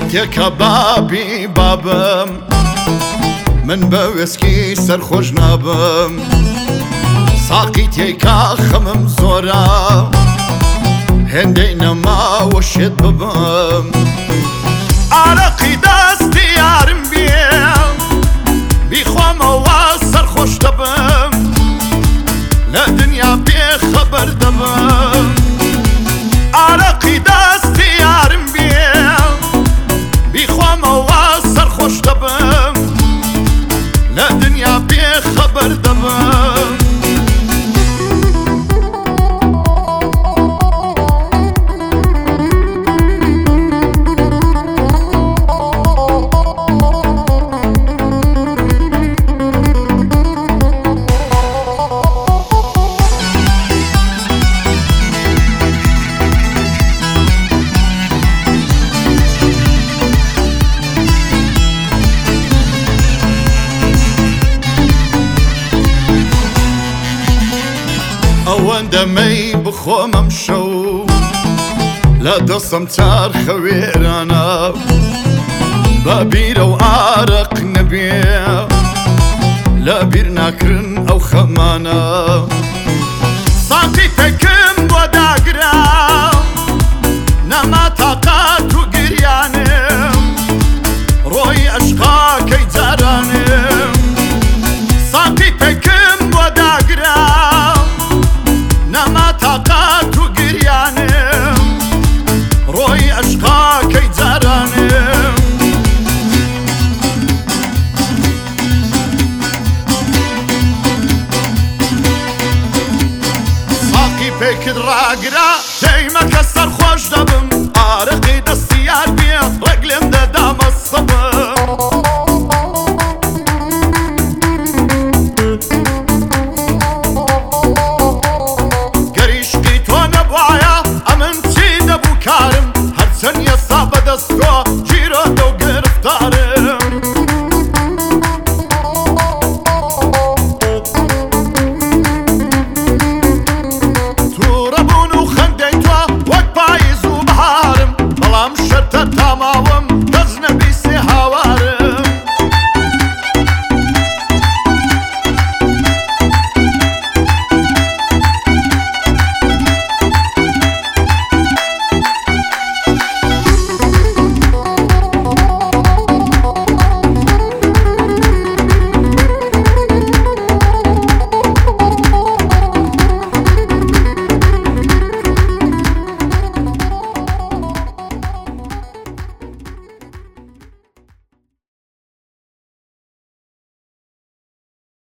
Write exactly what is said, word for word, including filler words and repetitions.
تێکە بابی بابم من بە وێسکی سەرخۆش نابم ساقی تێکا خەمم زۆرە هێندەی نەماوە شێت ببم ئارەقی دەستی یارم بێ بیخۆمەوە سەرخۆش دەبم لە دنیا بێخەبەر دەبم ئارەقی دەستی یارم بێ بیخۆمەوە سەرخۆش دەبم لە دنیا بێخەبەر دەبم ئەوەندەمەی بخۆمەم شەو لە دەستم چارخە وێرانە بە بیرە و ئارەق نەبێ لە بیر ناکردن ئەو خەمانە ساقی پێکم بۆ داگرا نەما تاقات و گریانم ڕۆی ئەشقاکەی جارانم ساقی پێکم بۆ داگرا نەما تاقات و گریانم ڕۆی ئەشقاکەی جارانم ساقی پێکت ڕاگرا تێیمەکە سەرخۆش دەبم ئارەقی دەستی یار بێ ڕەگلێم دەدامە سەبم